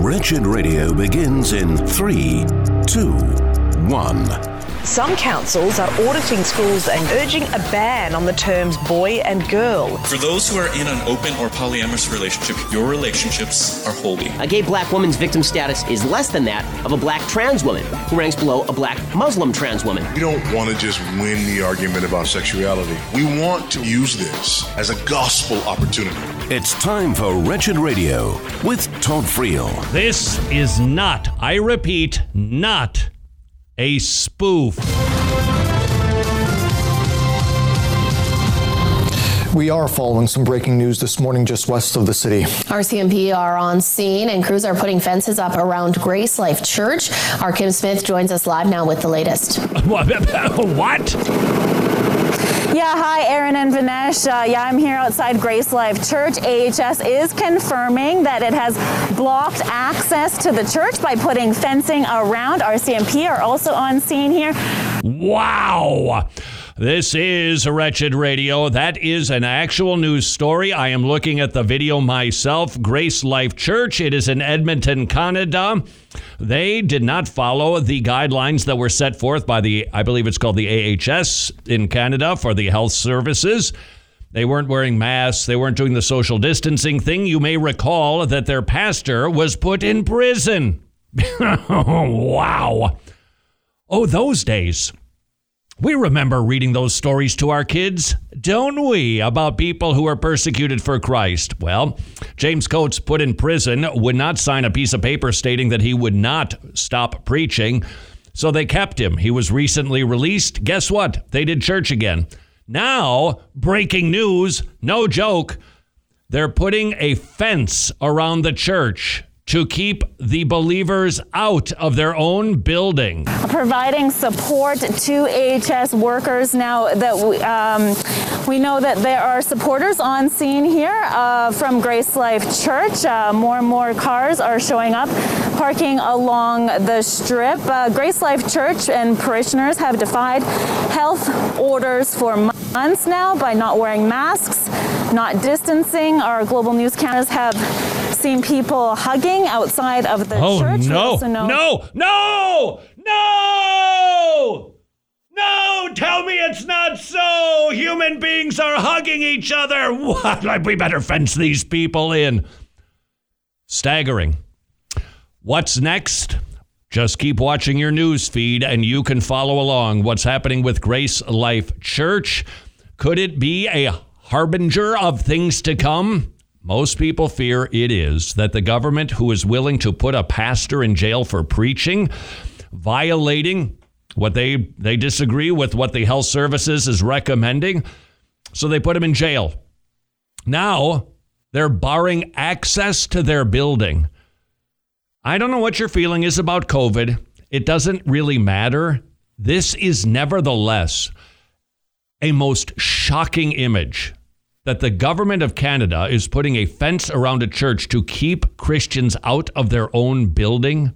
Wretched Radio begins in 3, 2, 1. Some councils are auditing schools and urging a ban on the terms boy and girl. For those who are in an open or polyamorous relationship, your relationships are holy. A gay black woman's victim status is less than that of a black trans woman, who ranks below a black Muslim trans woman. We don't want to just win the argument about sexuality. We want to use this as a gospel opportunity. It's time for Wretched Radio with Todd Friel. This is not, I repeat, not a spoof. We are following some breaking news this morning just west of the city. RCMP are on scene and crews are putting fences up around Grace Life Church. Our Kim Smith joins us live now with the latest. What? Yeah, hi, Aaron and Vinesh. I'm here outside Grace Life Church. AHS is confirming that it has blocked access to the church by putting fencing around. RCMP are also on scene here. Wow. This is Wretched Radio. That is an actual news story. I am looking at the video myself. Grace Life Church. It is in Edmonton, Canada. They did not follow the guidelines that were set forth by I believe it's called the AHS in Canada for the health services. They weren't wearing masks. They weren't doing the social distancing thing. You may recall that their pastor was put in prison. Wow. Oh, those days. We remember reading those stories to our kids, don't we, about people who are persecuted for Christ? Well, James Coates, put in prison, would not sign a piece of paper stating that he would not stop preaching, so they kept him. He was recently released. Guess what? They did church again. Now, breaking news, no joke, they're putting a fence around the church to keep the believers out of their own building. Providing support to AHS workers now that we know that there are supporters on scene here from Grace Life Church. More and more cars are showing up, parking along the strip. Grace Life Church and parishioners have defied health orders for months now by not wearing masks, not distancing. Our global news cameras have seen people hugging outside of the church. No! Tell me it's not so! Human beings are hugging each other! What? We better fence these people in. Staggering. What's next? Just keep watching your news feed and you can follow along what's happening with Grace Life Church. Could it be a harbinger of things to come? Most people fear it is, that the government, who is willing to put a pastor in jail for preaching, violating what they disagree with what the health services is recommending, so they put him in jail. Now, they're barring access to their building. I don't know what your feeling is about COVID. It doesn't really matter. This is nevertheless a most shocking image that the government of Canada is putting a fence around a church to keep Christians out of their own building.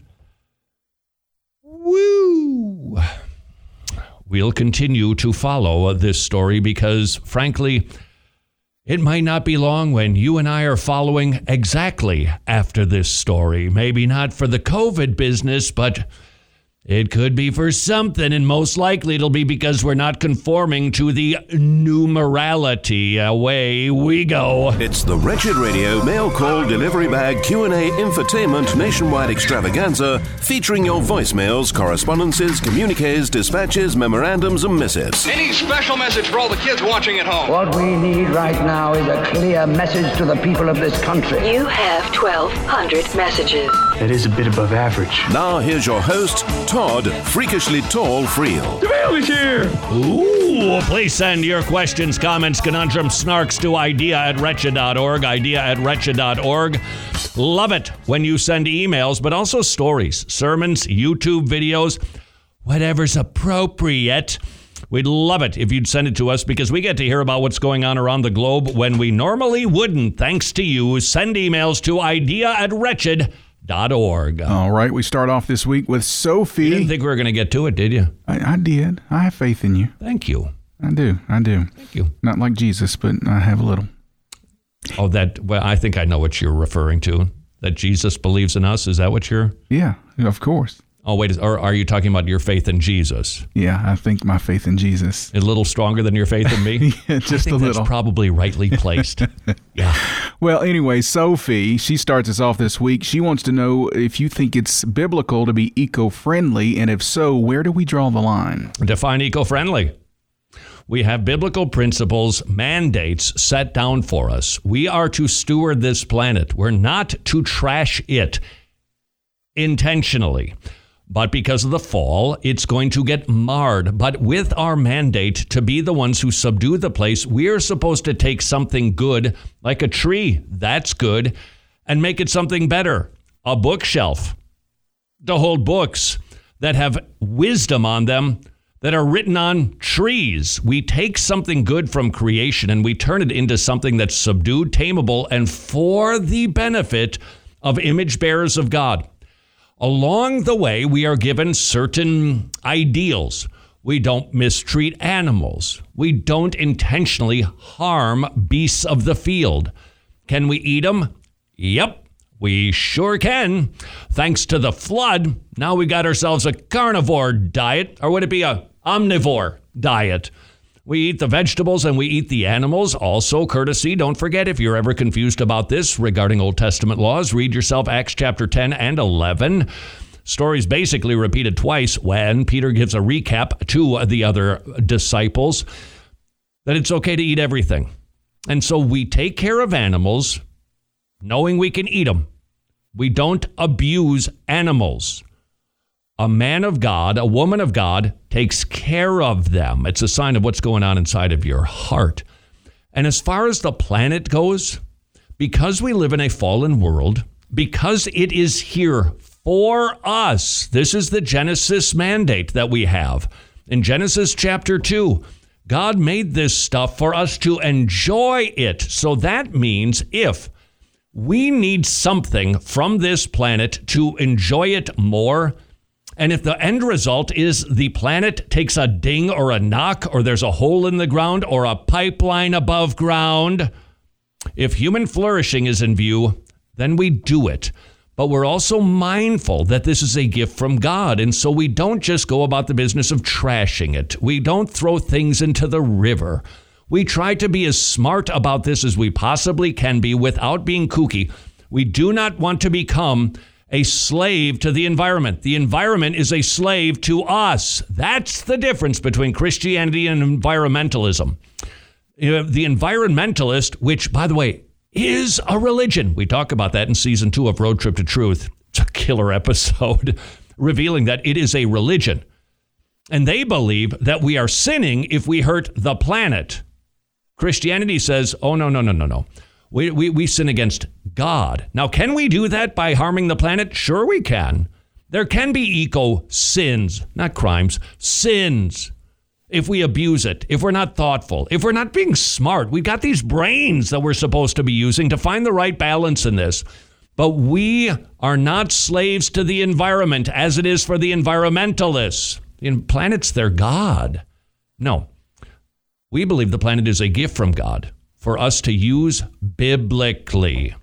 Woo! We'll continue to follow this story because, frankly, it might not be long when you and I are following exactly after this story. Maybe not for the COVID business, but it could be for something, and most likely it'll be because we're not conforming to the new morality. Away we go. It's the Wretched Radio Mail Call Delivery Bag Q&A Infotainment Nationwide Extravaganza, featuring your voicemails, correspondences, communiques, dispatches, memorandums, and missives. Any special message for all the kids watching at home? What we need right now is a clear message to the people of this country. You have 1,200 messages. That is a bit above average. Now here's your host, Todd Freakishly Tall Friel. The mail is here! Ooh, please send your questions, comments, conundrums, snarks to idea@wretched.org, idea@wretched.org. Love it when you send emails, but also stories, sermons, YouTube videos, whatever's appropriate. We'd love it if you'd send it to us because we get to hear about what's going on around the globe when we normally wouldn't. Thanks to you. Send emails to idea@wretched.org. All right, we start off this week with Sophie. You didn't think we were going to get to it, did you? I did. I have faith in you. Thank you. I do. Thank you. Not like Jesus, but I have a little. Oh, well, I think I know what you're referring to. That Jesus believes in us? Is that what you're... Yeah, of course. Oh, wait, or are you talking about your faith in Jesus? Yeah, I think my faith in Jesus. A little stronger than your faith in me? Yeah, just a little. That's probably rightly placed. Yeah. Well, anyway, Sophie, she starts us off this week. She wants to know if you think it's biblical to be eco-friendly, and if so, where do we draw the line? Define eco-friendly. We have biblical principles, mandates set down for us. We are to steward this planet. We're not to trash it intentionally. But because of the fall, it's going to get marred. But with our mandate to be the ones who subdue the place, we're supposed to take something good, like a tree, that's good, and make it something better. A bookshelf to hold books that have wisdom on them that are written on trees. We take something good from creation and we turn it into something that's subdued, tameable, and for the benefit of image bearers of God. Along the way, we are given certain ideals. We don't mistreat animals. We don't intentionally harm beasts of the field. Can we eat them? Yep, we sure can. Thanks to the flood, now we got ourselves a carnivore diet, or would it be a omnivore diet? We eat the vegetables and we eat the animals. Also, courtesy, don't forget, if you're ever confused about this regarding Old Testament laws, read yourself Acts chapter 10 and 11. Stories basically repeated twice when Peter gives a recap to the other disciples that it's okay to eat everything. And so we take care of animals knowing we can eat them. We don't abuse animals. A man of God, a woman of God, takes care of them. It's a sign of what's going on inside of your heart. And as far as the planet goes, because we live in a fallen world, because it is here for us, this is the Genesis mandate that we have. In Genesis chapter 2, God made this stuff for us to enjoy it. So that means if we need something from this planet to enjoy it more, and if the end result is the planet takes a ding or a knock, or there's a hole in the ground or a pipeline above ground, if human flourishing is in view, then we do it. But we're also mindful that this is a gift from God. And so we don't just go about the business of trashing it. We don't throw things into the river. We try to be as smart about this as we possibly can be without being kooky. We do not want to become a slave to the environment. The environment is a slave to us. That's the difference between Christianity and environmentalism. The environmentalist, which, by the way, is a religion. We talk about that in season 2 of Road Trip to Truth. It's a killer episode revealing that it is a religion. And they believe that we are sinning if we hurt the planet. Christianity says, oh, no. We sin against God. Now, can we do that by harming the planet? Sure we can. There can be eco-sins, not crimes, sins. If we abuse it, if we're not thoughtful, if we're not being smart, we've got these brains that we're supposed to be using to find the right balance in this. But we are not slaves to the environment as it is for the environmentalists. The planet's their God. No, we believe the planet is a gift from God for us to use biblically.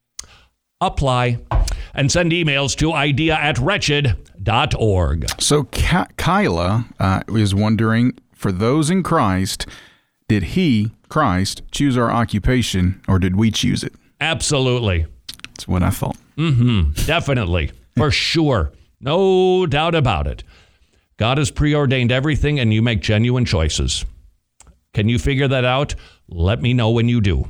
Apply and send emails to idea@wretched.org. So Kyla is wondering, for those in Christ, did he, Christ, choose our occupation, or did we choose it? Absolutely. That's what I thought. Definitely. For sure. No doubt about it. God has preordained everything, and you make genuine choices. Can you figure that out? Let me know when you do.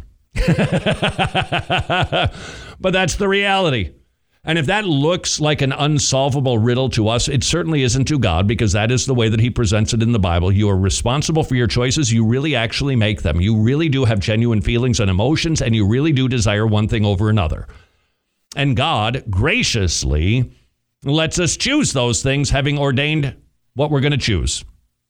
But that's the reality. And if that looks like an unsolvable riddle to us, it certainly isn't to God, because that is the way that he presents it in the Bible. You are responsible for your choices. You really actually make them. You really do have genuine feelings and emotions, and you really do desire one thing over another. And God graciously lets us choose those things, having ordained what we're going to choose.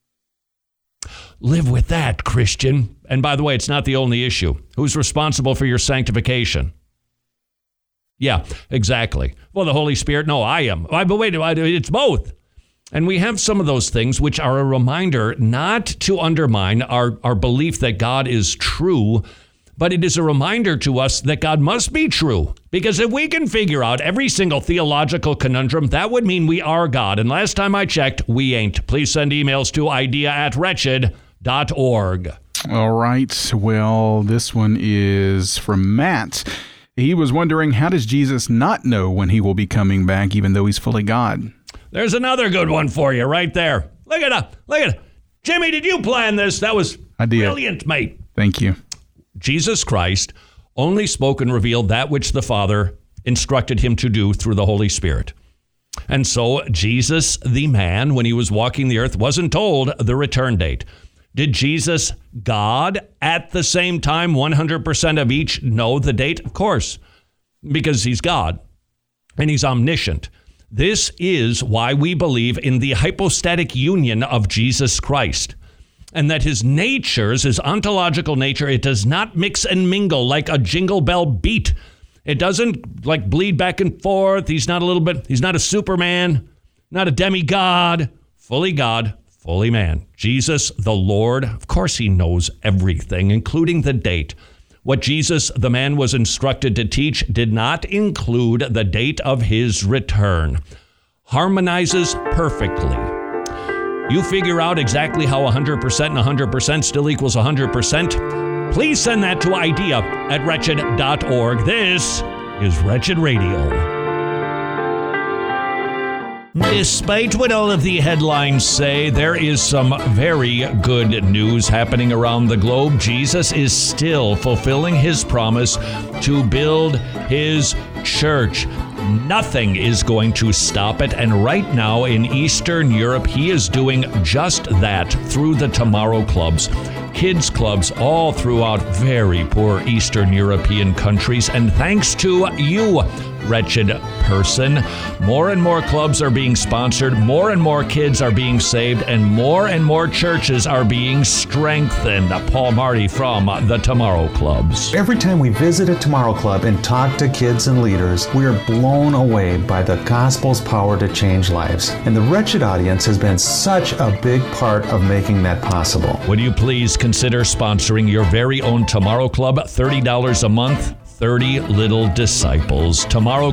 Live with that, Christian. And by the way, it's not the only issue. Who's responsible for your sanctification? Yeah, exactly. Well, the Holy Spirit? No, I am. But wait, it's both. And we have some of those things which are a reminder not to undermine our belief that God is true, but it is a reminder to us that God must be true Because if we can figure out every single theological conundrum, that would mean we are God. And last time I checked, we ain't. Please send emails to idea@wretched.org. All right. Well, this one is from Matt. He was wondering, how does Jesus not know when he will be coming back, even though he's fully God? There's another good one for you right there. Look at it. Jimmy, did you plan this? That was brilliant, mate. Thank you. Jesus Christ only spoke and revealed that which the Father instructed him to do through the Holy Spirit. And so Jesus, the man, when he was walking the earth, wasn't told the return date. Did Jesus, God, at the same time, 100% of each know the date? Of course, because he's God and he's omniscient. This is why we believe in the hypostatic union of Jesus Christ. And that his natures, his ontological nature, it does not mix and mingle like a jingle bell beat. It doesn't like bleed back and forth. He's not a Superman, not a demigod, fully God, fully man. Jesus, the Lord, of course he knows everything, including the date. What Jesus, the man, was instructed to teach did not include the date of his return. Harmonizes perfectly. You figure out exactly how 100% and 100% still equals 100%. Please send that to idea@wretched.org. This is Wretched Radio. Despite what all of the headlines say, there is some very good news happening around the globe. Jesus is still fulfilling his promise to build his church. Nothing is going to stop it. And right now in Eastern Europe, he is doing just that through the Tomorrow Clubs. Kids clubs all throughout very poor Eastern European countries. And thanks to you, wretched person, more and more clubs are being sponsored, more and more kids are being saved, and more churches are being strengthened. Paul Marty from the Tomorrow Clubs. Every time we visit a Tomorrow Club and talk to kids and leaders, we are blown away by the gospel's power to change lives. And the Wretched audience has been such a big part of making that possible. Would you please consider sponsoring your very own Tomorrow Club? $30 a month. 30 Little Disciples.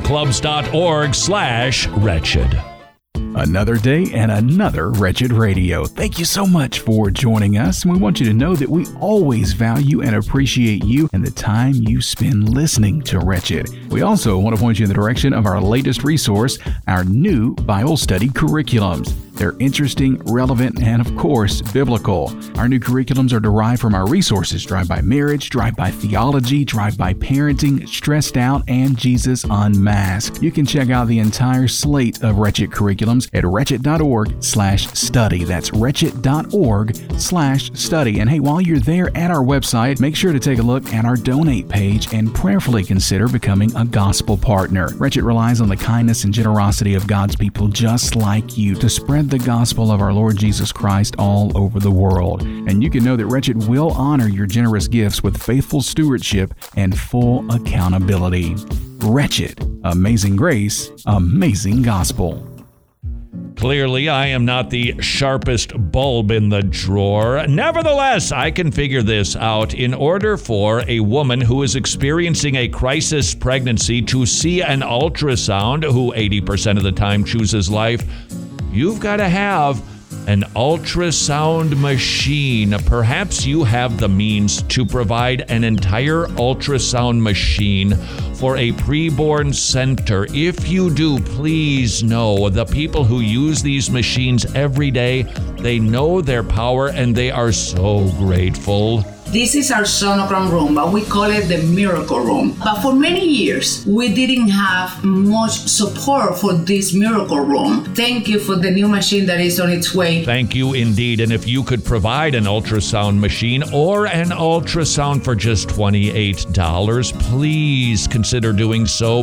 TomorrowClubs.org/wretched. Another day and another Wretched Radio. Thank you so much for joining us. And we want you to know that we always value and appreciate you and the time you spend listening to Wretched. We also want to point you in the direction of our latest resource, our new Bible study curriculums. They're interesting, relevant, and of course, biblical. Our new curriculums are derived from our resources: Drive-By Marriage, Drive-By Theology, Drive-By Parenting, Stressed Out, and Jesus Unmasked. You can check out the entire slate of Wretched curriculums at wretched.org/study. That's wretched.org/study. And hey, while you're there at our website, make sure to take a look at our donate page and prayerfully consider becoming a gospel partner. Wretched relies on the kindness and generosity of God's people just like you to spread the gospel of our Lord Jesus Christ all over the world. And you can know that Wretched will honor your generous gifts with faithful stewardship and full accountability. Wretched. Amazing grace, amazing gospel. Clearly, I am not the sharpest bulb in the drawer. Nevertheless, I can figure this out. In order for a woman who is experiencing a crisis pregnancy to see an ultrasound, who 80% of the time chooses life, you've got to have an ultrasound machine. Perhaps you have the means to provide an entire ultrasound machine for a preborn center. If you do, please know the people who use these machines every day, they know their power and they are so grateful. This is our sonogram room, but we call it the miracle room. But for many years, we didn't have much support for this miracle room. Thank you for the new machine that is on its way. Thank you indeed. And if you could provide an ultrasound machine or an ultrasound for just $28, please consider doing so.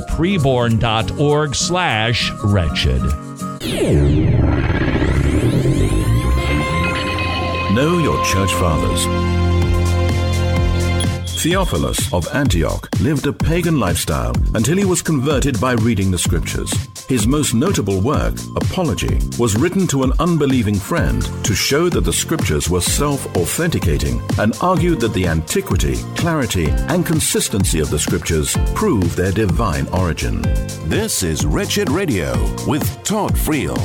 Preborn.org/wretched. Know your church fathers. Theophilus of Antioch lived a pagan lifestyle until he was converted by reading the scriptures. His most notable work, Apology, was written to an unbelieving friend to show that the scriptures were self-authenticating and argued that the antiquity, clarity, and consistency of the scriptures prove their divine origin. This is Wretched Radio with Todd Friel.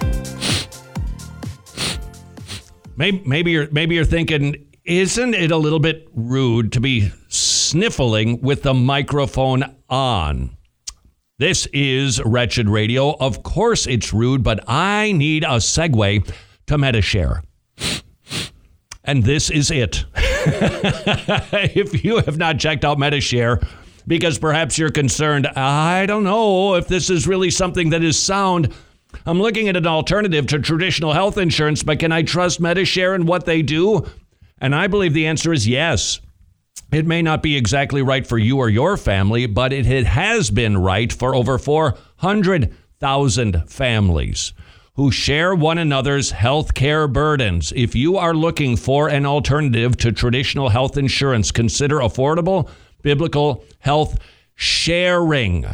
Maybe you're thinking, isn't it a little bit rude to be sniffling with the microphone on? This is Wretched Radio. Of course it's rude, but I need a segue to Medi-Share. And this is it. If you have not checked out Medi-Share, because perhaps you're concerned, I don't know if this is really something that is sound. I'm looking at an alternative to traditional health insurance, but can I trust Medi-Share and what they do? And I believe the answer is yes. It may not be exactly right for you or your family, but it has been right for over 400,000 families who share one another's health care burdens. If you are looking for an alternative to traditional health insurance, consider affordable biblical health sharing.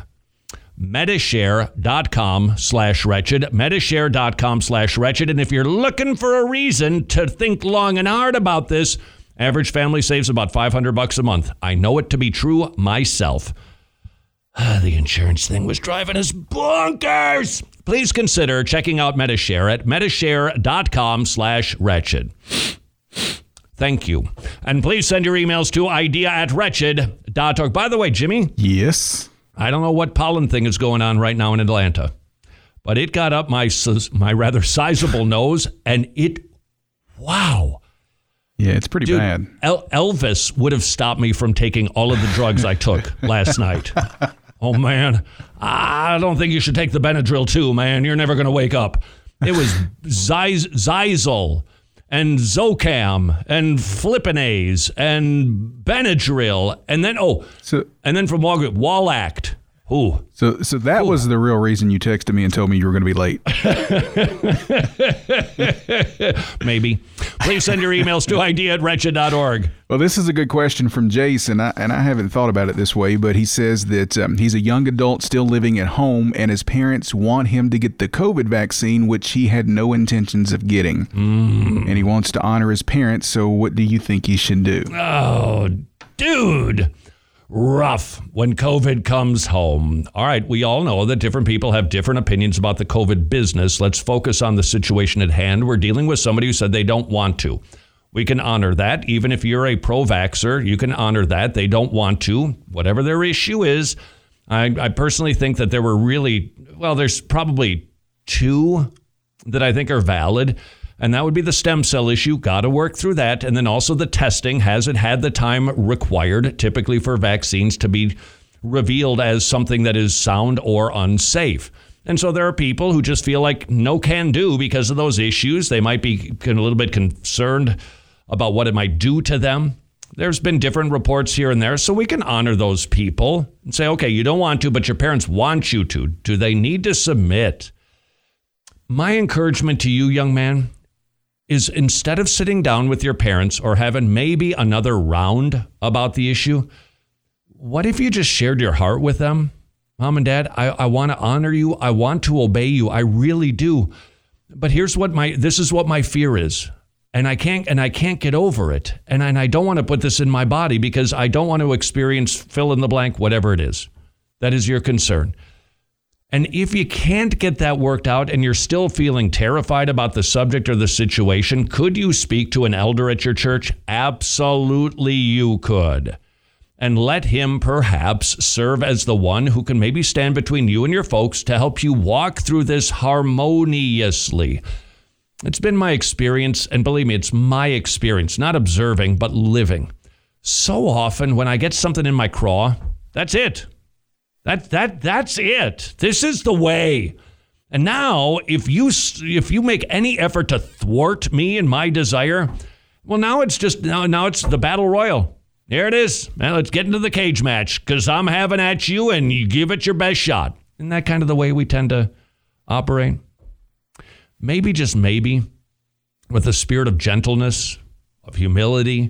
Medishare.com/wretched, Medishare.com/wretched. And if you're looking for a reason to think long and hard about this, average family saves about $500 a month. I know it to be true myself. The insurance thing was driving us bonkers. Please consider checking out Medishare at Medishare.com/wretched. Thank you. And please send your emails to idea@wretched.org. By the way, Jimmy. Yes. I don't know what pollen thing is going on right now in Atlanta, but it got up my rather sizable nose, and wow. Yeah, it's pretty bad. Elvis would have stopped me from taking all of the drugs I took last night. Oh, man. I don't think you should take the Benadryl, too, man. You're never going to wake up. It was Zyzol and Zocam and Flipinase and Benadryl, and then from Walgreens, Walact. Ooh. So that was the real reason you texted me and told me you were going to be late. Maybe. Please send your emails to idea@wretched.org. Well, this is a good question from Jason, and I haven't thought about it this way, but he says that he's a young adult still living at home, and his parents want him to get the COVID vaccine, which he had no intentions of getting. And he wants to honor his parents, so what do you think he should do? Oh, dude. Rough when COVID comes home. All right, we all know that different people have different opinions about the COVID business. Let's focus on the situation at hand. We're dealing with somebody who said they don't want to. We can honor that. Even if you're a pro-vaxxer, you can honor that. They don't want to, whatever their issue is. I personally think that there were there's probably two that I think are valid. And that would be the stem cell issue. Got to work through that. And then also the testing. Has it had the time required, typically for vaccines, to be revealed as something that is sound or unsafe? And so there are people who just feel like no can do because of those issues. They might be a little bit concerned about what it might do to them. There's been different reports here and there. So we can honor those people and say, okay, you don't want to, but your parents want you to. Do they need to submit? My encouragement to you, young man, is instead of sitting down with your parents or having maybe another round about the issue, what if you just shared your heart with them? Mom and Dad, I want to honor you. I want to obey you. I really do. But this is what my fear is. And I can't get over it. And I don't want to put this in my body because I don't want to experience fill in the blank, whatever it is. That is your concern. And if you can't get that worked out and you're still feeling terrified about the subject or the situation, could you speak to an elder at your church? Absolutely you could. And let him perhaps serve as the one who can maybe stand between you and your folks to help you walk through this harmoniously. It's been my experience, and believe me, it's my experience, not observing, but living. So often when I get something in my craw, that's it. That's it. This is the way. And now, if you make any effort to thwart me and my desire, well, now it's the battle royal. There it is. Now let's get into the cage match because I'm having at you and you give it your best shot. Isn't that kind of the way we tend to operate? Maybe, just maybe, with a spirit of gentleness, of humility,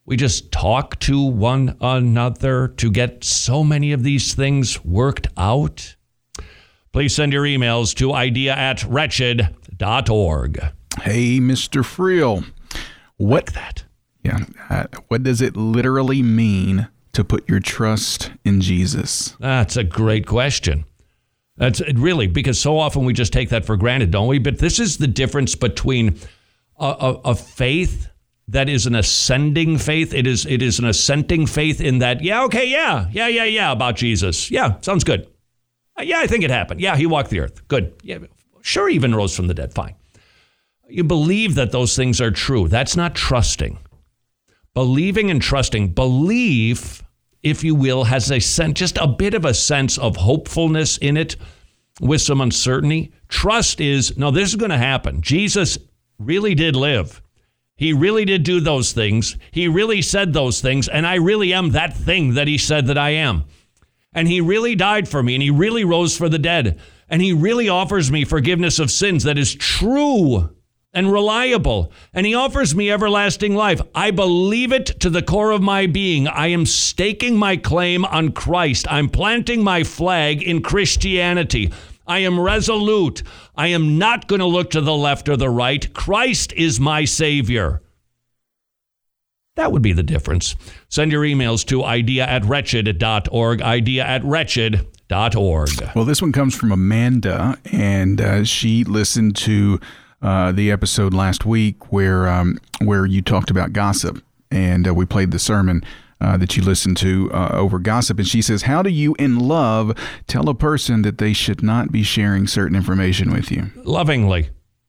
we just talk to one another to get so many of these things worked out? Please send your emails to idea@wretched.org. Hey, Mr. Friel. What that? Yeah. What does it literally mean to put your trust in Jesus? That's a great question. That's really, because so often we just take that for granted, don't we? But this is the difference between a faith that is an ascending faith. It is an assenting faith in that, yeah, about Jesus. Yeah, sounds good. Yeah, I think it happened. Yeah, he walked the earth. Good. Yeah, sure, he even rose from the dead. Fine. You believe that those things are true. That's not trusting. Believing and trusting. Belief, if you will, has just a bit of a sense of hopefulness in it with some uncertainty. Trust is, no, this is going to happen. Jesus really did live. He really did do those things. He really said those things, and I really am that thing that he said that I am. And he really died for me, and he really rose for the dead, and he really offers me forgiveness of sins that is true and reliable, and he offers me everlasting life. I believe it to the core of my being. I am staking my claim on Christ. I'm planting my flag in Christianity. I am resolute. I am not going to look to the left or the right. Christ is my Savior. That would be the difference. Send your emails to idea@wretched.org, idea@wretched.org. Well, this one comes from Amanda, and she listened to the episode last week where you talked about gossip, and we played the sermon that you listened to over gossip. And she says, how do you, in love, tell a person that they should not be sharing certain information with you? Lovingly.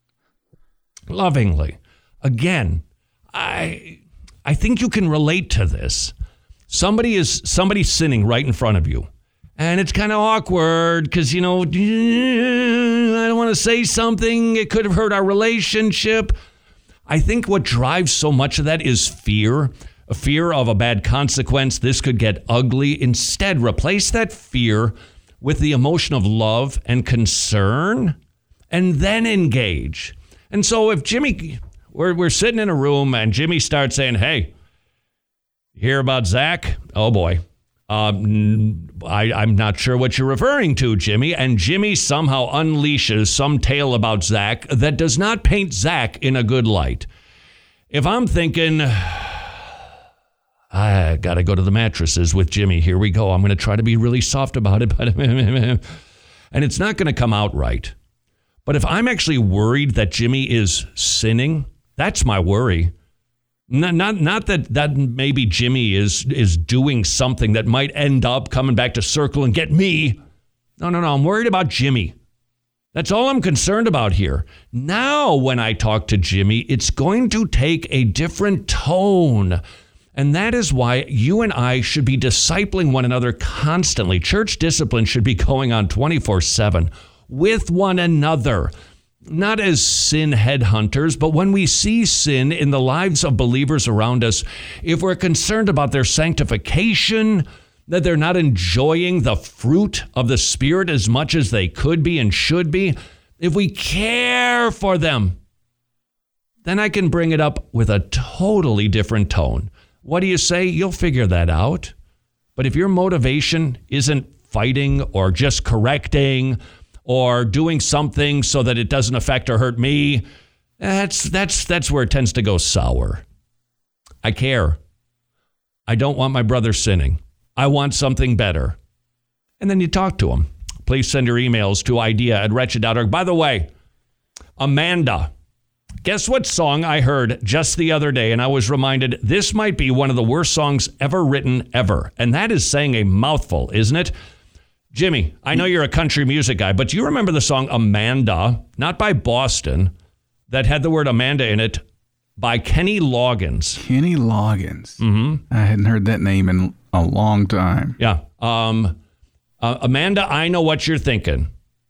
Again, I think you can relate to this. Somebody's sinning right in front of you. And it's kind of awkward because, I don't want to say something. It could have hurt our relationship. I think what drives so much of that is fear. A fear of a bad consequence. This could get ugly. Instead, replace that fear with the emotion of love and concern, and then engage. And so if Jimmy, we're sitting in a room and Jimmy starts saying, hey, you hear about Zach? Oh, boy. I'm not sure what you're referring to, Jimmy. And Jimmy somehow unleashes some tale about Zach that does not paint Zach in a good light. If I'm thinking, I got to go to the mattresses with Jimmy. Here we go. I'm going to try to be really soft about it. And it's not going to come out right. But if I'm actually worried that Jimmy is sinning, that's my worry. Not that maybe Jimmy is doing something that might end up coming back to circle and get me. No. I'm worried about Jimmy. That's all I'm concerned about here. Now, when I talk to Jimmy, it's going to take a different tone. And that is why you and I should be discipling one another constantly. Church discipline should be going on 24/7 with one another. Not as sin headhunters, but when we see sin in the lives of believers around us, if we're concerned about their sanctification, that they're not enjoying the fruit of the Spirit as much as they could be and should be, if we care for them, then I can bring it up with a totally different tone. What do you say? You'll figure that out. But if your motivation isn't fighting or just correcting or doing something so that it doesn't affect or hurt me, that's where it tends to go sour. I care. I don't want my brother sinning. I want something better. And then you talk to him. Please send your emails to idea@wretched.org. By the way, Amanda, guess what song I heard just the other day? And I was reminded this might be one of the worst songs ever written, ever. And that is saying a mouthful, isn't it? Jimmy, I know you're a country music guy, but do you remember the song Amanda, not by Boston, that had the word Amanda in it, by Kenny Loggins? Kenny Loggins. Mm-hmm. I hadn't heard that name in a long time. Yeah. Amanda, I know what you're thinking.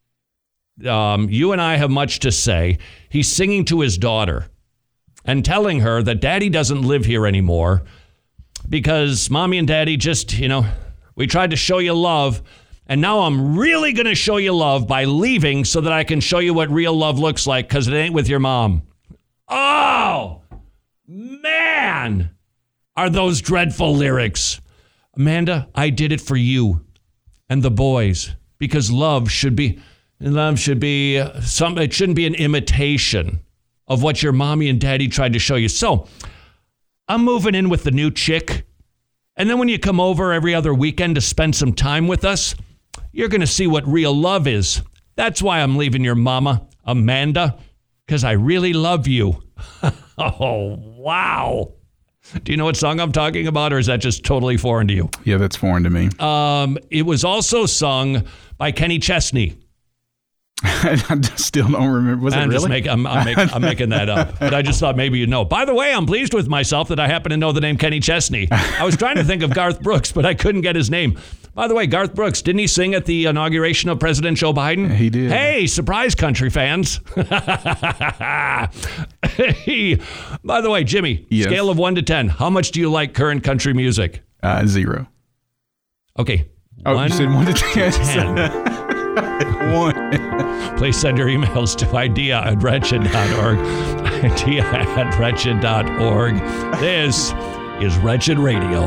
You and I have much to say. He's singing to his daughter and telling her that daddy doesn't live here anymore because mommy and daddy just, we tried to show you love. And now I'm really going to show you love by leaving so that I can show you what real love looks like because it ain't with your mom. Oh, man. are those dreadful lyrics. Amanda, I did it for you and the boys because love should be it shouldn't be an imitation of what your mommy and daddy tried to show you. So I'm moving in with the new chick. And then when you come over every other weekend to spend some time with us, you're going to see what real love is. That's why I'm leaving your mama, Amanda, because I really love you. Oh, wow. Do you know what song I'm talking about, or is that just totally foreign to you? Yeah, that's foreign to me. It was also sung by Kenny Chesney. I still don't remember. Was it really? I'm making that up, but I just thought maybe you'd know. By the way, I'm pleased with myself that I happen to know the name Kenny Chesney. I was trying to think of Garth Brooks, but I couldn't get his name. By the way, Garth Brooks, didn't he sing at the inauguration of President Joe Biden? He did. Hey, surprise, country fans. Hey, by the way, Jimmy, yes. Scale of 1 to 10, how much do you like current country music? 0. Okay. Oh, you said 1 to 10. 1. Please send your emails to idea@wretched.org. Idea@wretched.org. This is Wretched Radio.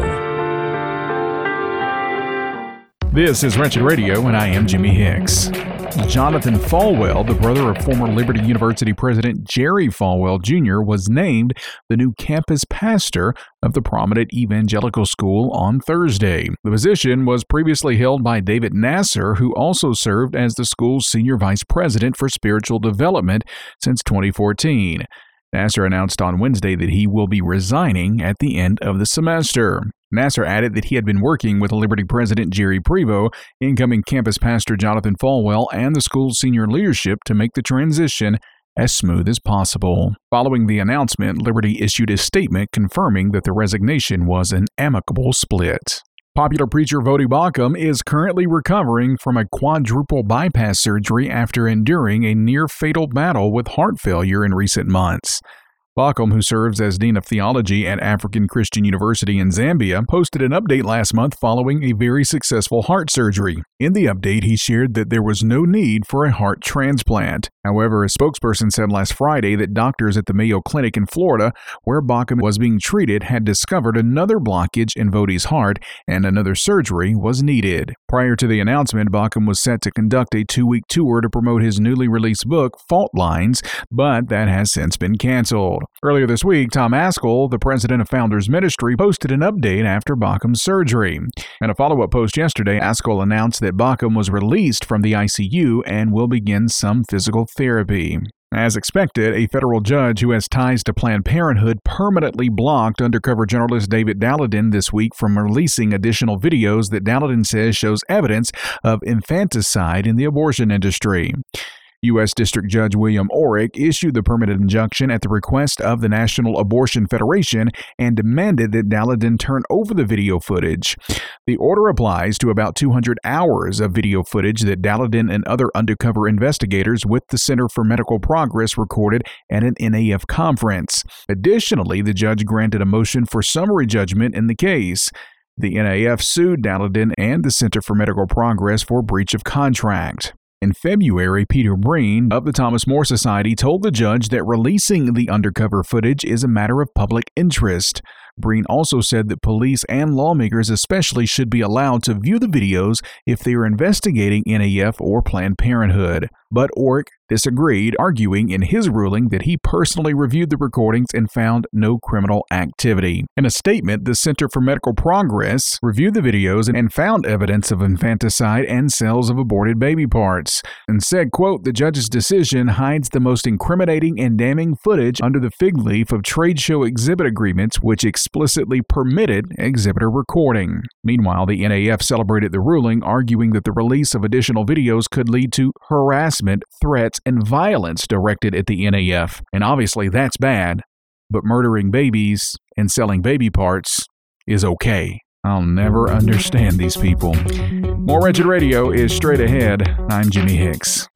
This is Wretched Radio, and I am Jimmy Hicks. Jonathan Falwell, the brother of former Liberty University President Jerry Falwell Jr., was named the new campus pastor of the prominent evangelical school on Thursday. The position was previously held by David Nasser, who also served as the school's senior vice president for spiritual development since 2014. Nasser announced on Wednesday that he will be resigning at the end of the semester. Nasser added that he had been working with Liberty President Jerry Prevost, incoming campus pastor Jonathan Falwell, and the school's senior leadership to make the transition as smooth as possible. Following the announcement, Liberty issued a statement confirming that the resignation was an amicable split. Popular preacher Voddie Baucham is currently recovering from a quadruple bypass surgery after enduring a near-fatal battle with heart failure in recent months. Baucham, who serves as Dean of Theology at African Christian University in Zambia, posted an update last month following a very successful heart surgery. In the update, he shared that there was no need for a heart transplant. However, a spokesperson said last Friday that doctors at the Mayo Clinic in Florida, where Baucham was being treated, had discovered another blockage in Voddie's heart and another surgery was needed. Prior to the announcement, Baucham was set to conduct a 2-week tour to promote his newly released book, Fault Lines, but that has since been canceled. Earlier this week, Tom Ascol, the president of Founders Ministry, posted an update after Baucham's surgery. In a follow-up post yesterday, Ascol announced that Baucham was released from the ICU and will begin some physical therapy. As expected, a federal judge who has ties to Planned Parenthood permanently blocked undercover journalist David Daleiden this week from releasing additional videos that Daleiden says shows evidence of infanticide in the abortion industry. U.S. District Judge William Orrick issued the permanent injunction at the request of the National Abortion Federation and demanded that Daleiden turn over the video footage. The order applies to about 200 hours of video footage that Daleiden and other undercover investigators with the Center for Medical Progress recorded at an NAF conference. Additionally, the judge granted a motion for summary judgment in the case. The NAF sued Daleiden and the Center for Medical Progress for breach of contract. In February, Peter Breen of the Thomas More Society told the judge that releasing the undercover footage is a matter of public interest. Breen also said that police and lawmakers especially should be allowed to view the videos if they are investigating NAF or Planned Parenthood. But Orrick disagreed, arguing in his ruling that he personally reviewed the recordings and found no criminal activity. In a statement, the Center for Medical Progress reviewed the videos and found evidence of infanticide and sales of aborted baby parts, and said, quote, "The judge's decision hides the most incriminating and damning footage under the fig leaf of trade show exhibit agreements which explicitly permitted exhibitor recording." Meanwhile, the NAF celebrated the ruling, arguing that the release of additional videos could lead to harassment, threats, and violence directed at the NAF. And obviously that's bad, but murdering babies and selling baby parts is okay. I'll never understand these people. More Wretched Radio is straight ahead. I'm Jimmy Hicks.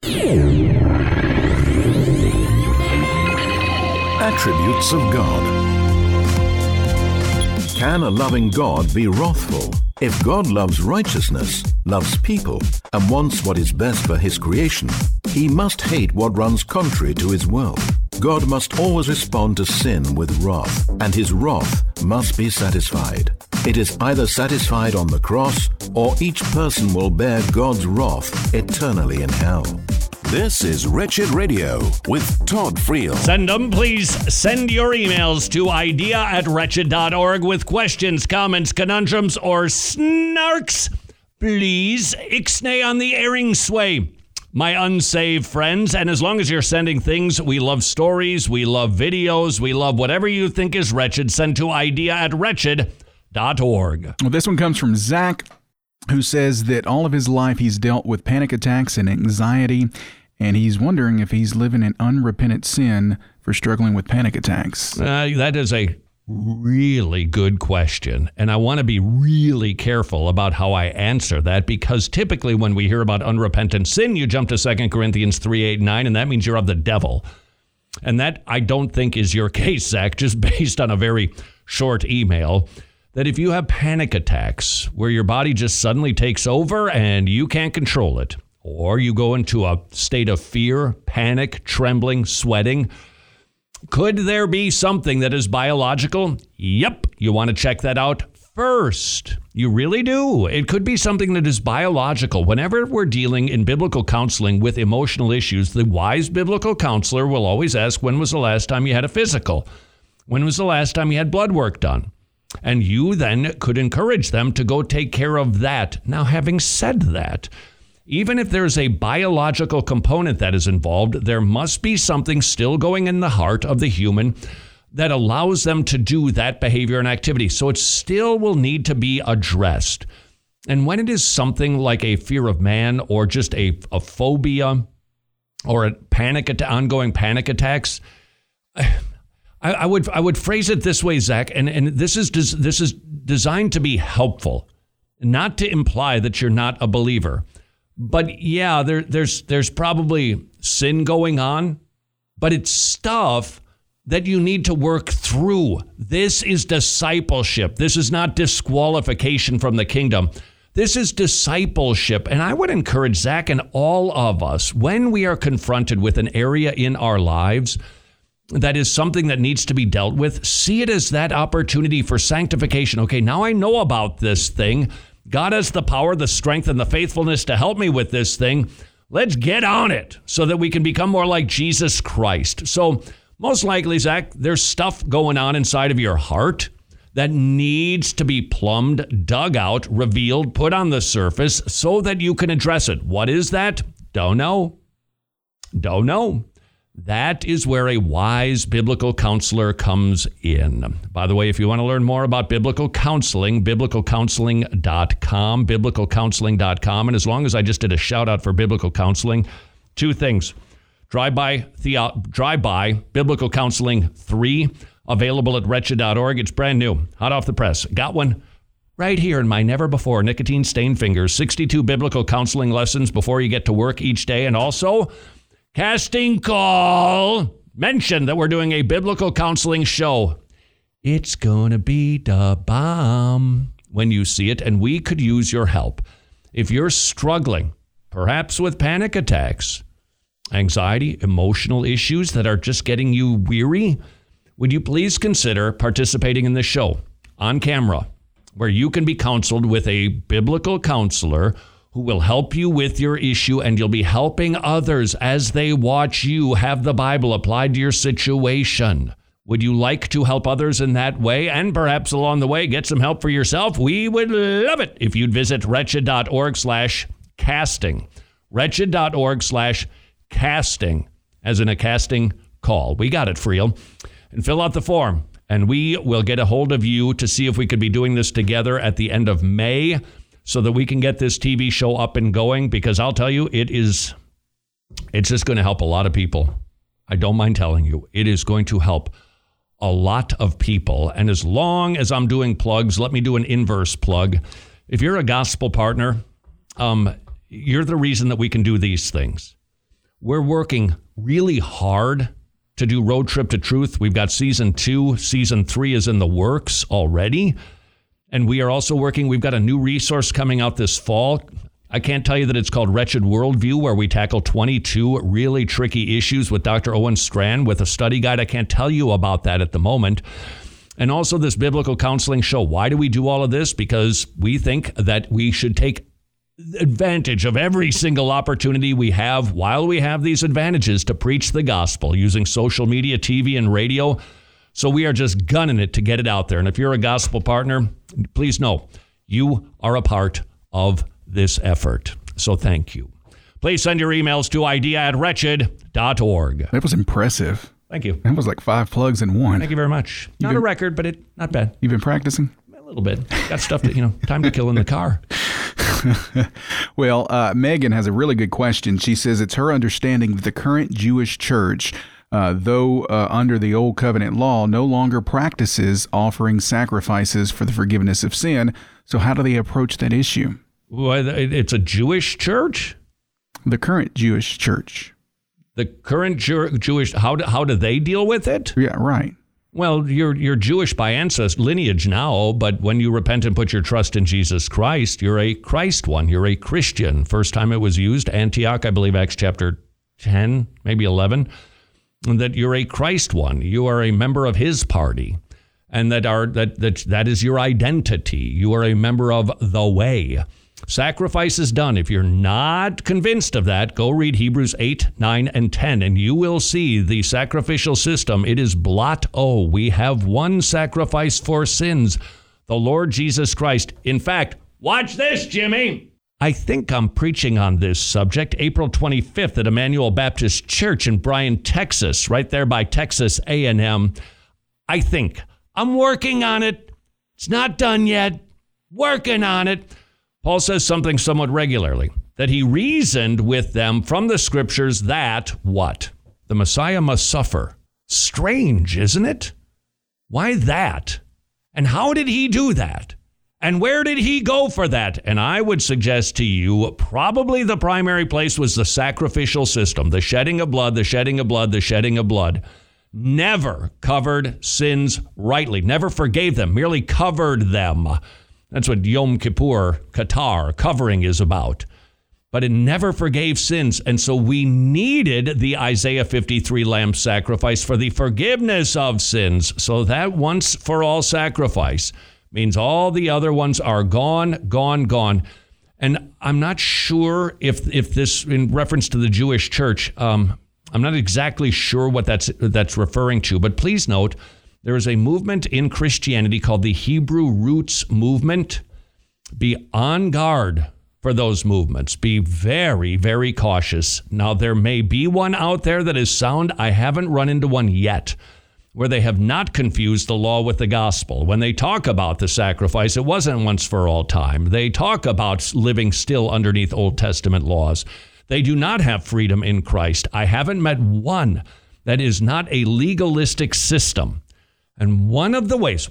Attributes of God. Can a loving God be wrathful? If God loves righteousness, loves people, and wants what is best for his creation, he must hate what runs contrary to his will. God must always respond to sin with wrath, and his wrath must be satisfied. It is either satisfied on the cross, or each person will bear God's wrath eternally in hell. This is Wretched Radio with Todd Friel. Send them, please. Send your emails to idea@wretched.org with questions, comments, conundrums, or snarks. Please, ixnay on the airing sway, my unsaved friends. And as long as you're sending things, we love stories, we love videos, we love whatever you think is wretched. Send to idea@wretched.org. Well, this one comes from Zach, who says that all of his life he's dealt with panic attacks and anxiety, and he's wondering if he's living in unrepentant sin for struggling with panic attacks. That is a really good question, and I want to be really careful about how I answer that, because typically when we hear about unrepentant sin, you jump to 2 Corinthians 3:8-9, and that means you're of the devil. And that I don't think is your case, Zach, just based on a very short email. That if you have panic attacks where your body just suddenly takes over and you can't control it, or you go into a state of fear, panic, trembling, sweating, could there be something that is biological? Yep. You want to check that out first. You really do. It could be something that is biological. Whenever we're dealing in biblical counseling with emotional issues, the wise biblical counselor will always ask, when was the last time you had a physical? When was the last time you had blood work done? And you then could encourage them to go take care of that. Now, having said that, even if there's a biological component that is involved, there must be something still going in the heart of the human that allows them to do that behavior and activity. So it still will need to be addressed. And when it is something like a fear of man, or just a phobia, or a ongoing panic attacks, I would phrase it this way, Zach, and this is designed to be helpful, not to imply that you're not a believer. But yeah, there's probably sin going on, but it's stuff that you need to work through. This is discipleship. This is not disqualification from the kingdom. This is discipleship. And I would encourage Zach and all of us, when we are confronted with an area in our lives that is something that needs to be dealt with, see it as that opportunity for sanctification. Okay, now I know about this thing. God has the power, the strength, and the faithfulness to help me with this thing. Let's get on it so that we can become more like Jesus Christ. So most likely, Zach, there's stuff going on inside of your heart that needs to be plumbed, dug out, revealed, put on the surface so that you can address it. What is that? Don't know. That is where a wise biblical counselor comes in. By the way, if you want to learn more about biblical counseling, biblicalcounseling.com, biblicalcounseling.com. And as long as I just did a shout out for biblical counseling, two things. Drive by Biblical Counseling 3, available at wretched.org. It's brand new, hot off the press. Got one right here in my never-before nicotine-stained fingers. 62 biblical counseling lessons before you get to work each day. And also, casting call. Mention that we're doing a biblical counseling show. It's going to be the bomb when you see it, and we could use your help. If you're struggling, perhaps with panic attacks, anxiety, emotional issues that are just getting you weary, would you please consider participating in this show on camera, where you can be counseled with a biblical counselor who will help you with your issue, and you'll be helping others as they watch you have the Bible applied to your situation. Would you like to help others in that way, and perhaps along the way get some help for yourself? We would love it if you'd visit wretched.org/casting. Wretched.org/casting, as in a casting call. We got it, Friel. And fill out the form, and we will get a hold of you to see if we could be doing this together at the end of May, so that we can get this TV show up and going, because I'll tell you, it's just going to help a lot of people. I don't mind telling you, it is going to help a lot of people. And as long as I'm doing plugs, let me do an inverse plug. If you're a gospel partner, you're the reason that we can do these things. We're working really hard to do Road Trip to Truth. We've got season 2. Season 3 is in the works already. And we are also working, we've got a new resource coming out this fall. I can't tell you that it's called Wretched Worldview, where we tackle 22 really tricky issues with Dr. Owen Strachan with a study guide. I can't tell you about that at the moment. And also this biblical counseling show. Why do we do all of this? Because we think that we should take advantage of every single opportunity we have while we have these advantages to preach the gospel using social media, TV, and radio. So we are just gunning it to get it out there. And if you're a gospel partner, please know you are a part of this effort. So thank you. Please send your emails to idea@wretched.org. That was impressive. Thank you. That was like 5 plugs in one. Thank you very much. Not a record, but not bad. You've been practicing? A little bit. Got stuff to, time to kill in the car. Well, Megan has a really good question. She says it's her understanding that the current Jewish church, though under the Old Covenant law, no longer practices offering sacrifices for the forgiveness of sin. So how do they approach that issue? Well, it's a Jewish church? The current Jewish church. The current Jewish, how do they deal with it? Yeah, right. Well, you're Jewish by ancestry, lineage now, but when you repent and put your trust in Jesus Christ, you're a Christ one. You're a Christian. First time it was used, Antioch, I believe, Acts chapter 10, maybe 11, that you're a Christ one. You are a member of his party, and that is your identity. You are a member of the way. Sacrifice is done. If you're not convinced of that, go read Hebrews 8, 9, and 10, and you will see the sacrificial system. It is blot O. We have one sacrifice for sins, the Lord Jesus Christ. In fact, watch this, Jimmy. I think I'm preaching on this subject April 25th at Emmanuel Baptist Church in Bryan, Texas, right there by Texas A&M. I think. I'm working on it. It's not done yet. Working on it. Paul says something somewhat regularly, that he reasoned with them from the scriptures that, what? The Messiah must suffer. Strange, isn't it? Why that? And how did he do that? And where did he go for that? And I would suggest to you, probably the primary place was the sacrificial system, the shedding of blood, the shedding of blood, the shedding of blood. Never covered sins rightly, never forgave them, merely covered them. That's what Yom Kippur, Qatar, covering is about. But it never forgave sins. And so we needed the Isaiah 53 lamb sacrifice for the forgiveness of sins. So that once for all sacrifice means all the other ones are gone, gone, gone. And I'm not sure if this, in reference to the Jewish church, I'm not exactly sure what that's referring to. But please note, there is a movement in Christianity called the Hebrew Roots Movement. Be on guard for those movements. Be very, very cautious. Now, there may be one out there that is sound. I haven't run into one yet where they have not confused the law with the gospel. When they talk about the sacrifice, it wasn't once for all time. They talk about living still underneath Old Testament laws. They do not have freedom in Christ. I haven't met one that is not a legalistic system. And one of the ways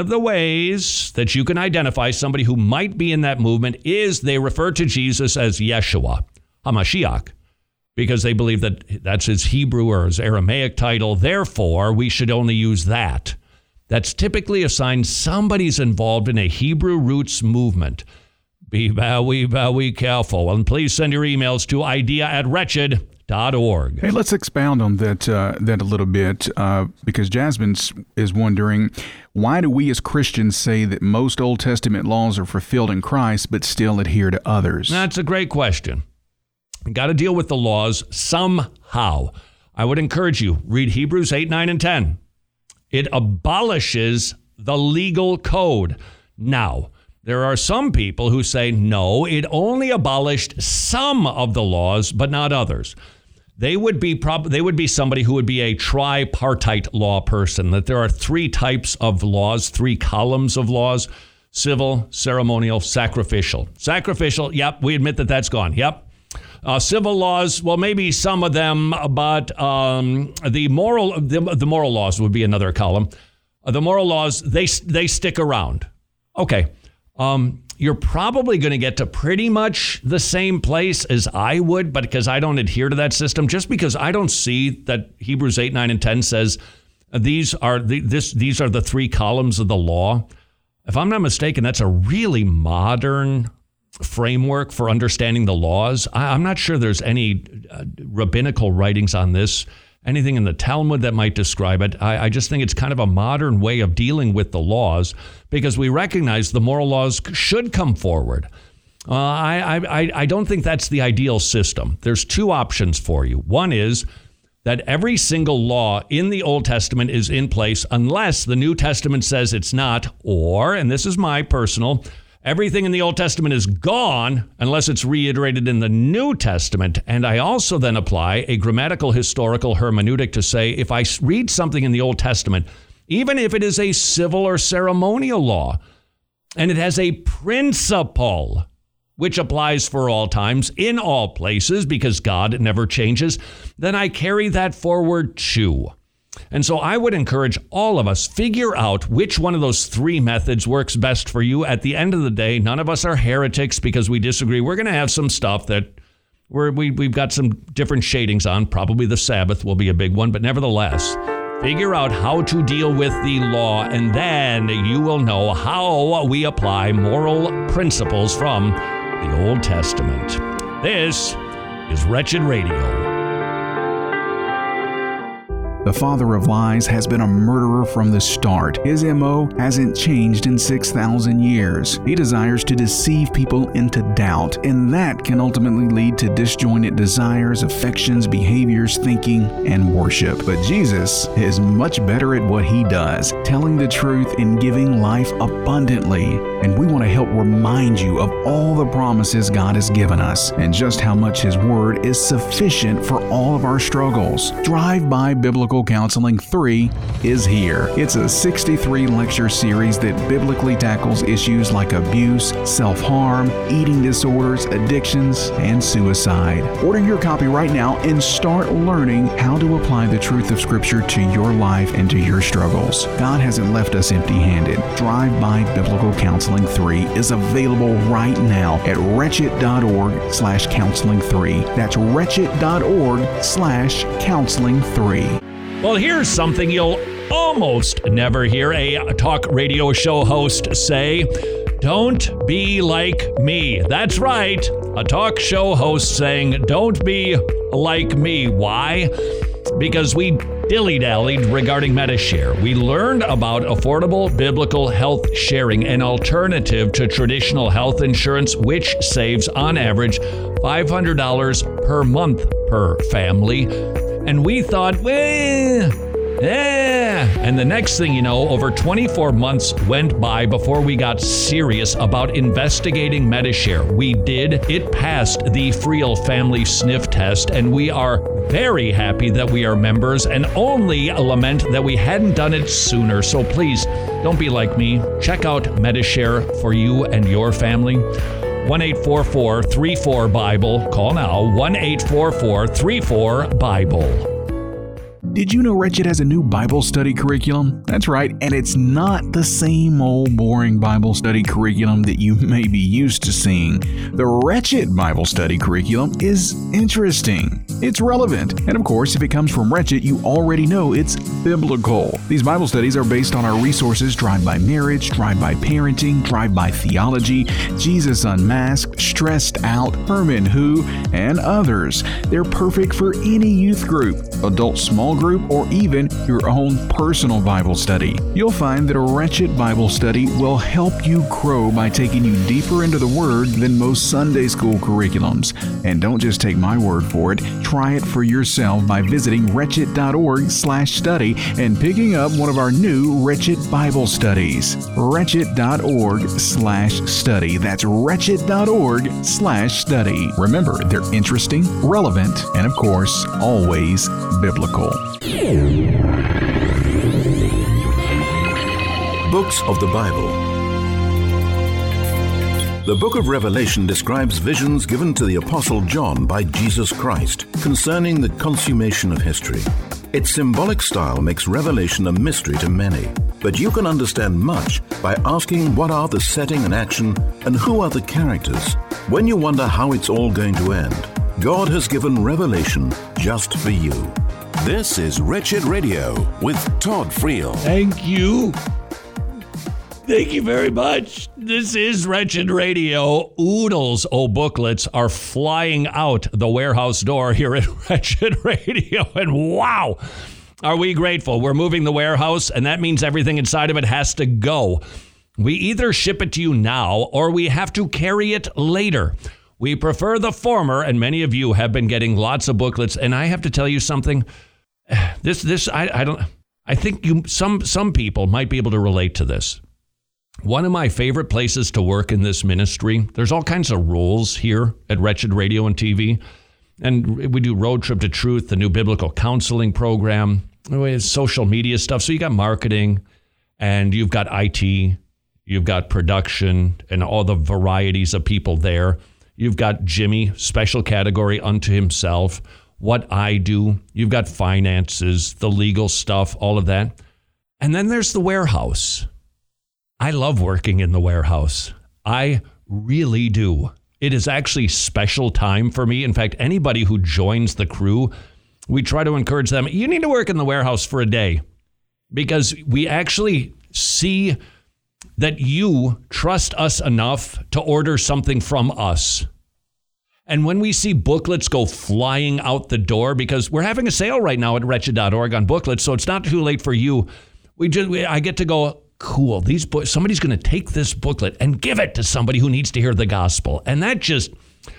that you can identify somebody who might be in that movement is they refer to Jesus as Yeshua, HaMashiach, because they believe that that's his Hebrew or his Aramaic title. Therefore, we should only use that. That's typically a sign somebody's involved in a Hebrew roots movement. Be very careful. And please send your emails to idea@wretched.org. Hey, let's expound on that a little bit, because Jasmine is wondering, why do we as Christians say that most Old Testament laws are fulfilled in Christ but still adhere to others? That's a great question. Got to deal with the laws somehow. I would encourage you, read Hebrews 8, 9, and 10. It abolishes the legal code. Now, there are some people who say, no, it only abolished some of the laws, but not others. They would be somebody who would be a tripartite law person, that there are 3 types of laws, 3 columns of laws: civil, ceremonial, sacrificial. Sacrificial, yep, we admit that that's gone, yep. Civil laws, well, maybe some of them, but the moral laws would be another column. The moral laws, they stick around. Okay. You're probably going to get to pretty much the same place as I would, but because I don't adhere to that system, just because I don't see that Hebrews 8, 9, and 10 says these are the 3 columns of the law. If I'm not mistaken, that's a really modern framework for understanding the laws. I'm not sure there's any rabbinical writings on this, anything in the Talmud that might describe it. I just think it's kind of a modern way of dealing with the laws because we recognize the moral laws should come forward. I don't think that's the ideal system. There's two options for you. One is that every single law in the Old Testament is in place unless the New Testament says it's not, or, and this is my personal, everything in the Old Testament is gone unless it's reiterated in the New Testament. And I also then apply a grammatical historical hermeneutic to say if I read something in the Old Testament, even if it is a civil or ceremonial law, and it has a principle which applies for all times, in all places, because God never changes, then I carry that forward too. And so I would encourage all of us, figure out which one of those three methods works best for you. At the end of the day, none of us are heretics because we disagree. We're going to have some stuff that we've got some different shadings on. Probably the Sabbath will be a big one, but nevertheless, figure out how to deal with the law, and then you will know how we apply moral principles from the Old Testament. This is Wretched Radio. The father of lies has been a murderer from the start. His MO hasn't changed in 6,000 years. He desires to deceive people into doubt, and that can ultimately lead to disjointed desires, affections, behaviors, thinking, and worship. But Jesus is much better at what he does, telling the truth and giving life abundantly. And we want to help remind you of all the promises God has given us and just how much his word is sufficient for all of our struggles. Drive-by Biblical Counseling 3 is here. It's a 63 lecture series that biblically tackles issues like abuse, self-harm, eating disorders, addictions, and suicide. Order your copy right now and start learning how to apply the truth of Scripture to your life and to your struggles. God hasn't left us empty-handed. Drive-by Biblical Counseling 3 is available right now at wretched.org/counseling3. That's wretched.org/counseling3. Well, here's something you'll almost never hear a talk radio show host say. Don't be like me. That's right. A talk show host saying, don't be like me. Why? Because we dilly-dallied regarding Medi-Share. We learned about affordable biblical health sharing, an alternative to traditional health insurance, which saves on average $500 per month per family. And we thought, and the next thing you know, over 24 months went by before we got serious about investigating Medi-Share. We did. It passed the Friel Family Sniff Test, and we are very happy that we are members and only lament that we hadn't done it sooner. So please, don't be like me. Check out Medi-Share for you and your family. 1-844-34-BIBLE. Call now, 1-844-34-BIBLE. Did you know Wretched has a new Bible study curriculum? That's right, and it's not the same old boring Bible study curriculum that you may be used to seeing. The Wretched Bible study curriculum is interesting. It's relevant, and of course, if it comes from Wretched, you already know it's biblical. These Bible studies are based on our resources Drive-By Marriage, Drive-By Parenting, Drive-By Theology, Jesus Unmasked, Stressed Out, Herman Who, and others. They're perfect for any youth group, adult small group, or even your own personal Bible study. You'll find that a Wretched Bible study will help you grow by taking you deeper into the Word than most Sunday school curriculums. And don't just take my word for it. Try it for yourself by visiting wretched.org/study and picking up one of our new Wretched Bible studies. Wretched.org/study. That's wretched.org/study. Remember, they're interesting, relevant, and of course, always biblical. Books of the Bible. The book of Revelation describes visions given to the Apostle John by Jesus Christ concerning the consummation of history. Its symbolic style makes Revelation a mystery to many, but you can understand much by asking what are the setting and action and who are the characters. When you wonder how it's all going to end, God has given Revelation just for you. This is Wretched Radio with Todd Friel. Thank you. Thank you very much. This is Wretched Radio. Oodles of booklets are flying out the warehouse door here at Wretched Radio. And wow, are we grateful. We're moving the warehouse, and that means everything inside of it has to go. We either ship it to you now or we have to carry it later. We prefer the former, and many of you have been getting lots of booklets. And I have to tell you something. I think some people might be able to relate to this. One of my favorite places to work in this ministry, there's all kinds of rules here at Wretched Radio and TV. And we do Road Trip to Truth, the new biblical counseling program, social media stuff. So you got marketing, and you've got IT, you've got production, and all the varieties of people there. You've got Jimmy, special category unto himself, what I do. You've got finances, the legal stuff, all of that. And then there's the warehouse. I love working in the warehouse. I really do. It is actually special time for me. In fact, anybody who joins the crew, we try to encourage them, you need to work in the warehouse for a day, because we actually see that you trust us enough to order something from us. And when we see booklets go flying out the door, because we're having a sale right now at wretched.org on booklets, so it's not too late for you. I get to go, cool, somebody's going to take this booklet and give it to somebody who needs to hear the gospel. And that just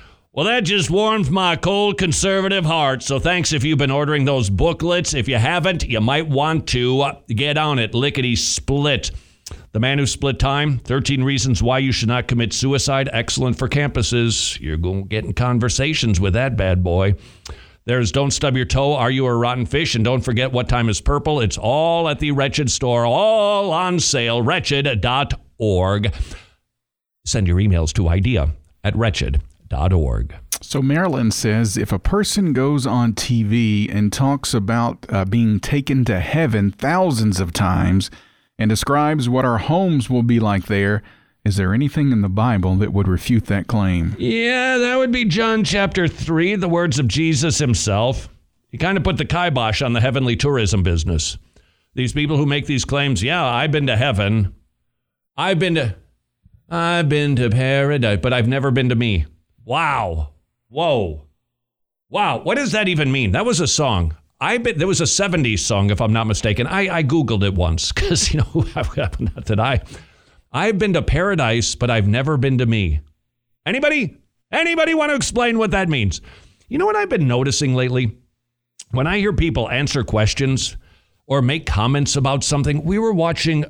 warms my cold conservative heart. So thanks if you've been ordering those booklets. If you haven't, you might want to get on it. Lickety split. The Man Who Split Time, 13 Reasons Why You Should Not Commit Suicide. Excellent for campuses. You're going to get in conversations with that bad boy. There's Don't Stub Your Toe, Are You a Rotten Fish? And don't forget What Time is Purple. It's all at the Wretched store, all on sale, wretched.org. Send your emails to idea@wretched.org. So Marilyn says, if a person goes on TV and talks about being taken to heaven thousands of times and describes what our homes will be like there, is there anything in the Bible that would refute that claim? Yeah, that would be John chapter 3, the words of Jesus himself. He kind of put the kibosh on the heavenly tourism business. These people who make these claims, yeah, I've been to heaven. I've been to paradise, but I've never been to me. Wow. Whoa. Wow. What does that even mean? That was a song. There was a 70s song, if I'm not mistaken. I Googled it once because, not that I've been to paradise, but I've never been to me. Anybody want to explain what that means? You know what I've been noticing lately? When I hear people answer questions or make comments about something, we were watching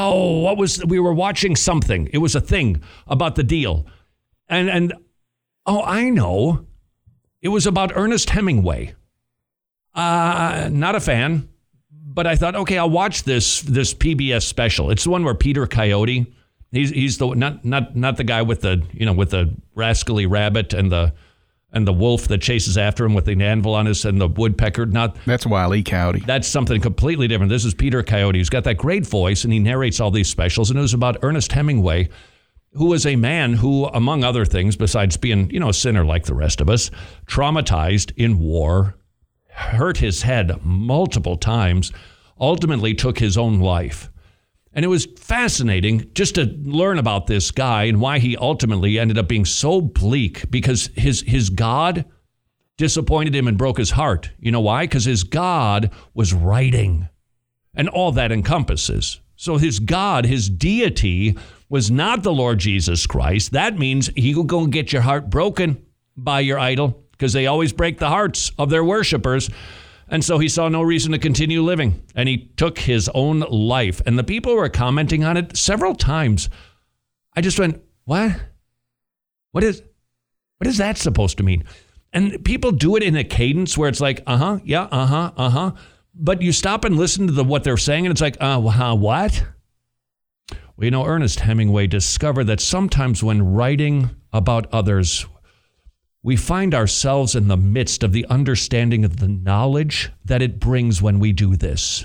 something. It was a thing about the deal. And I know. It was about Ernest Hemingway. Not a fan. But I thought, okay, I'll watch this PBS special. It's the one where Peter Coyote, he's the not the guy with the rascally rabbit and the wolf that chases after him with the anvil on his and the woodpecker. That's Wile E. Coyote. That's something completely different. This is Peter Coyote. He's got that great voice and he narrates all these specials. And it was about Ernest Hemingway, who was a man who, among other things, besides being a sinner like the rest of us, traumatized in war, hurt his head multiple times, ultimately took his own life. And it was fascinating just to learn about this guy and why he ultimately ended up being so bleak, because his God disappointed him and broke his heart. You know why? Because his God was writing, and all that encompasses. So his God, his deity, was not the Lord Jesus Christ. That means he will go and get your heart broken by your idol, because they always break the hearts of their worshipers. And so he saw no reason to continue living, and he took his own life. And the people were commenting on it several times. I just went, what? What is that supposed to mean? And people do it in a cadence where it's like, yeah, But you stop and listen to what they're saying, and it's like, what? Well, Ernest Hemingway discovered that sometimes when writing about others, we find ourselves in the midst of the understanding of the knowledge that it brings when we do this.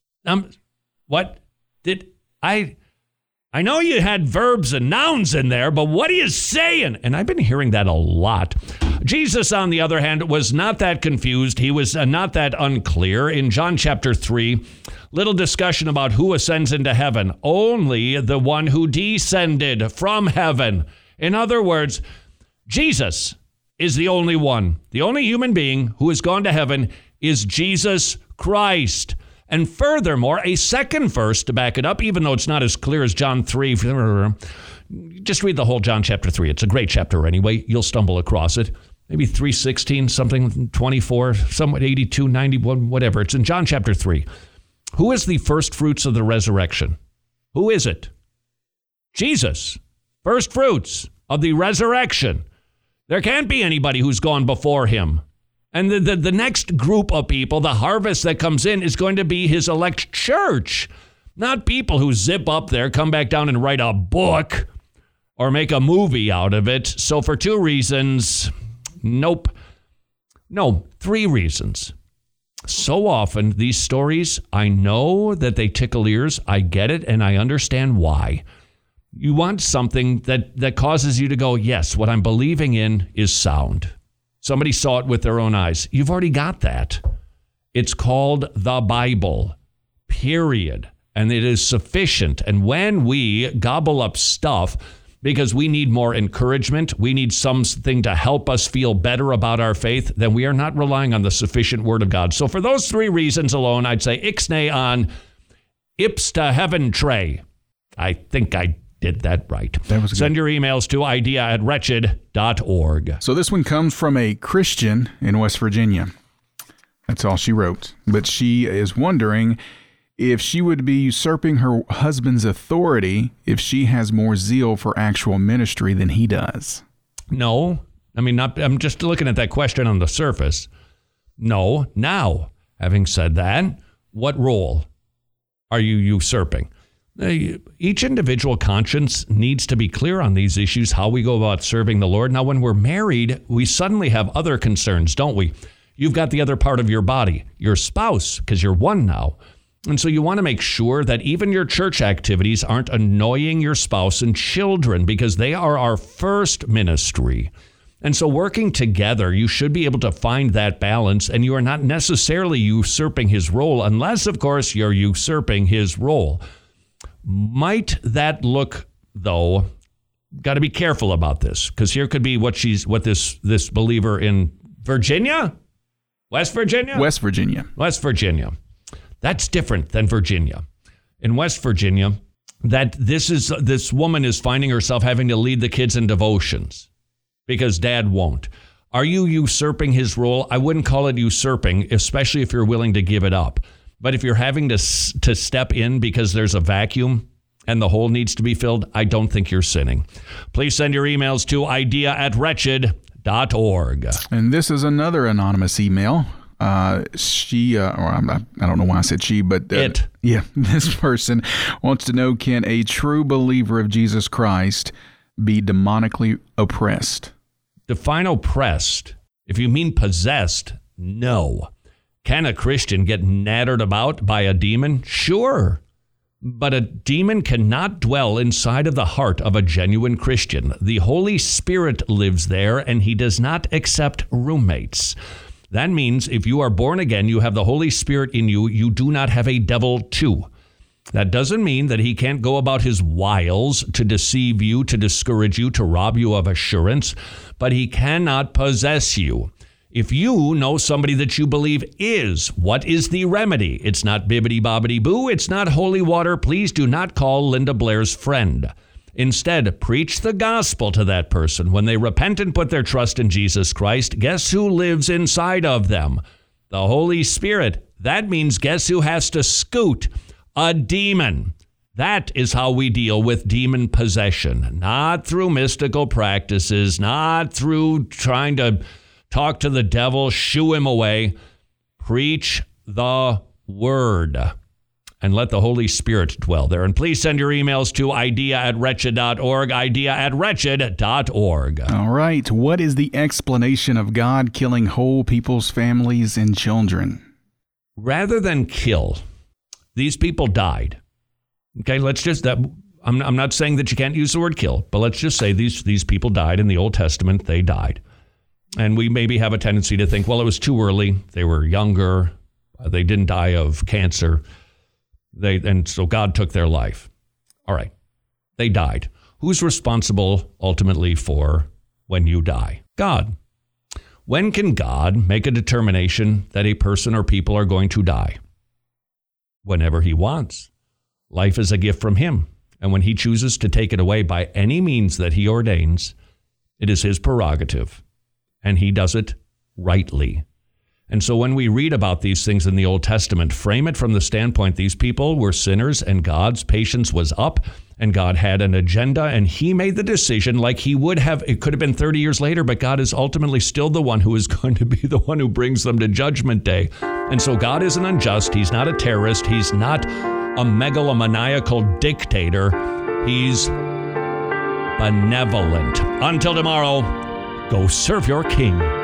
What did I know you had verbs and nouns in there, but what are you saying? And I've been hearing that a lot. Jesus, on the other hand, was not that confused. He was not that unclear. In John chapter 3, little discussion about who ascends into heaven. Only the one who descended from heaven. In other words, Jesus is the only one. The only human being who has gone to heaven is Jesus Christ. And furthermore, a second verse to back it up, even though it's not as clear as John 3. Just read the whole John chapter 3. It's a great chapter anyway. You'll stumble across it. Maybe 3:16, something, 24, somewhat 82, 91, whatever. It's in John chapter 3. Who is the first fruits of the resurrection? Who is it? Jesus. First fruits of the resurrection. There can't be anybody who's gone before him. And the next group of people, the harvest that comes in, is going to be his elect church. Not people who zip up there, come back down and write a book or make a movie out of it. So for 2 reasons, nope. No, 3 reasons. So often, these stories, I know that they tickle ears. I get it, and I understand why. You want something that causes you to go, yes, what I'm believing in is sound. Somebody saw it with their own eyes. You've already got that. It's called the Bible, period. And it is sufficient. And when we gobble up stuff because we need more encouragement, we need something to help us feel better about our faith, then we are not relying on the sufficient word of God. So for those 3 reasons alone, I'd say ixnay on ipsta heaven tray. I think I did that right. That was good. Send your emails to idea@wretched.org. So this one comes from a Christian in West Virginia. That's all she wrote. But she is wondering if she would be usurping her husband's authority if she has more zeal for actual ministry than he does. No. I mean, I'm just looking at that question on the surface. No. Now, having said that, what role are you usurping? Each individual conscience needs to be clear on these issues, how we go about serving the Lord. Now, when we're married, we suddenly have other concerns, don't we? You've got the other part of your body, your spouse, because you're one now. And so you want to make sure that even your church activities aren't annoying your spouse and children, because they are our first ministry. And so working together, you should be able to find that balance, and you are not necessarily usurping his role, unless, of course, you're usurping his role. Might that look, though, got to be careful about this, because here could be what this believer in Virginia? West Virginia? West Virginia. West Virginia. That's different than Virginia. In West Virginia, that this woman is finding herself having to lead the kids in devotions because dad won't. Are you usurping his role? I wouldn't call it usurping, especially if you're willing to give it up. But if you're having to step in because there's a vacuum and the hole needs to be filled, I don't think you're sinning. Please send your emails to idea@wretched.org. And this is another anonymous email. I don't know why I said she, but yeah, this person wants to know, can a true believer of Jesus Christ be demonically oppressed? Define oppressed. If you mean possessed, no. Can a Christian get nattered about by a demon? Sure. But a demon cannot dwell inside of the heart of a genuine Christian. The Holy Spirit lives there, and he does not accept roommates. That means if you are born again, you have the Holy Spirit in you, you do not have a devil too. That doesn't mean that he can't go about his wiles to deceive you, to discourage you, to rob you of assurance, but he cannot possess you. If you know somebody that you believe is, what is the remedy? It's not bibbidi-bobbidi-boo. It's not holy water. Please do not call Linda Blair's friend. Instead, preach the gospel to that person. When they repent and put their trust in Jesus Christ, guess who lives inside of them? The Holy Spirit. That means guess who has to scoot? A demon. That is how we deal with demon possession. Not through mystical practices, not through trying to talk to the devil, shoo him away. Preach the word and let the Holy Spirit dwell there. And please send your emails to idea@wretched.org, idea@wretched.org. All right. What is the explanation of God killing whole people's families and children? Rather than kill, these people died. Okay, I'm not saying that you can't use the word kill, but let's just say these people died in the Old Testament. They died. And we maybe have a tendency to think, well, it was too early. They were younger. They didn't die of cancer. And so God took their life. All right. They died. Who's responsible ultimately for when you die? God. When can God make a determination that a person or people are going to die? Whenever he wants. Life is a gift from him. And when he chooses to take it away by any means that he ordains, it is his prerogative. And he does it rightly. And so when we read about these things in the Old Testament, frame it from the standpoint these people were sinners and God's patience was up and God had an agenda and he made the decision like he would have. It could have been 30 years later, but God is ultimately still the one who is going to be the one who brings them to Judgment Day. And so God isn't unjust. He's not a terrorist. He's not a megalomaniacal dictator. He's benevolent. Until tomorrow, go serve your king.